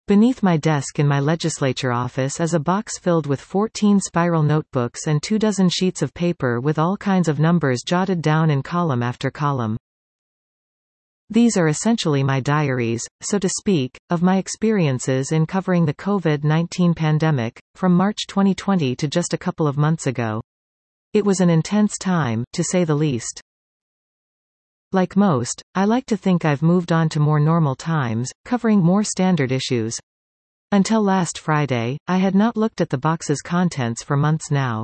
Beneath my desk in my legislature office is a box filled with 14 spiral notebooks and 24 sheets of paper with all kinds of numbers jotted down in column after column. These are essentially my diaries, so to speak, of my experiences in covering the COVID-19 pandemic, from March 2020 to just a couple of months ago. It was an intense time, to say the least. Like most, I like to think I've moved on to more normal times, covering more standard issues. Until last Friday, I had not looked at the box's contents for months now.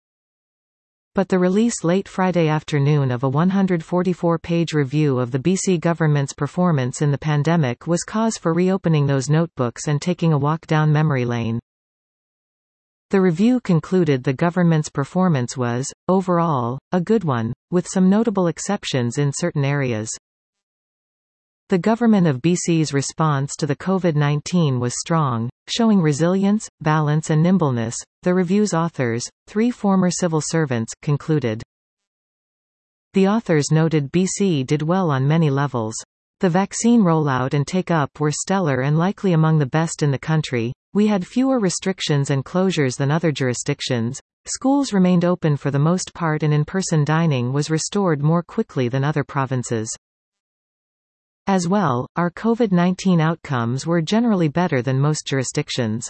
But the release late Friday afternoon of a 144-page review of the BC government's performance in the pandemic was cause for reopening those notebooks and taking a walk down memory lane. The review concluded the government's performance was, overall, a good one, with some notable exceptions in certain areas. The government of BC's response to the COVID-19 was strong, showing resilience, balance and nimbleness, the review's authors, 3 former civil servants, concluded. The authors noted BC did well on many levels. The vaccine rollout and take-up were stellar and likely among the best in the country. We had fewer restrictions and closures than other jurisdictions. Schools remained open for the most part and in-person dining was restored more quickly than other provinces. As well, our COVID-19 outcomes were generally better than most jurisdictions.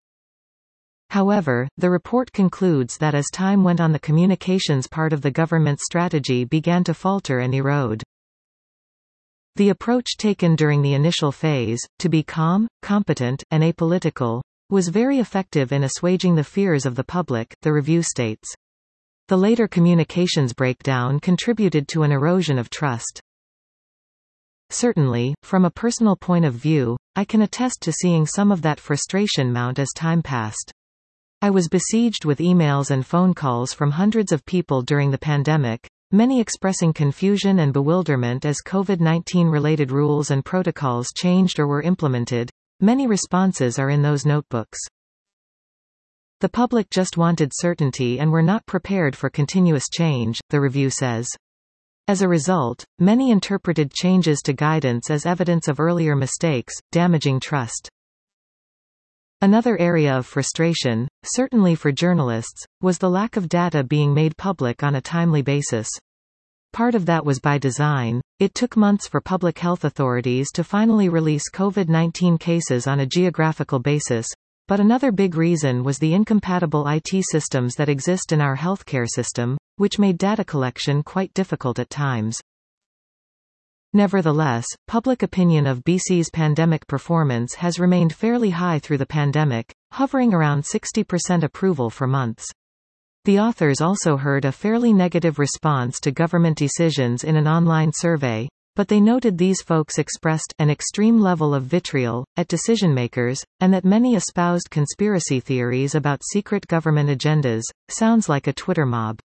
However, the report concludes that as time went on, the communications part of the government's strategy began to falter and erode. The approach taken during the initial phase, to be calm, competent, and apolitical, was very effective in assuaging the fears of the public, the review states. The later communications breakdown contributed to an erosion of trust. Certainly, from a personal point of view, I can attest to seeing some of that frustration mount as time passed. I was besieged with emails and phone calls from hundreds of people during the pandemic, many expressing confusion and bewilderment as COVID-19 related rules and protocols changed or were implemented. Many responses are in those notebooks. The public just wanted certainty and were not prepared for continuous change, the review says. As a result, many interpreted changes to guidance as evidence of earlier mistakes, damaging trust. Another area of frustration, certainly for journalists, was the lack of data being made public on a timely basis. Part of that was by design. It took months for public health authorities to finally release COVID-19 cases on a geographical basis, but another big reason was the incompatible IT systems that exist in our healthcare system, which made data collection quite difficult at times. Nevertheless, public opinion of BC's pandemic performance has remained fairly high through the pandemic, hovering around 60% approval for months. The authors also heard a fairly negative response to government decisions in an online survey, but they noted these folks expressed an extreme level of vitriol at decision-makers, and that many espoused conspiracy theories about secret government agendas. Sounds like a Twitter mob.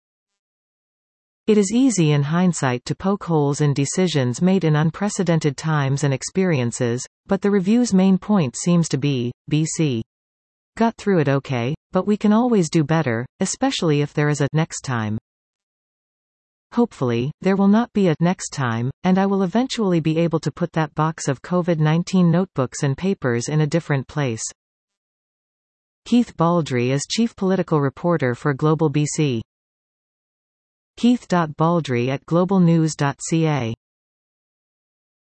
It is easy in hindsight to poke holes in decisions made in unprecedented times and experiences, but the review's main point seems to be, BC got through it okay, but we can always do better, especially if there is a next time. Hopefully, there will not be a next time, and I will eventually be able to put that box of COVID-19 notebooks and papers in a different place. Keith Baldry is Chief Political Reporter for Global BC. Keith.Baldry at globalnews.ca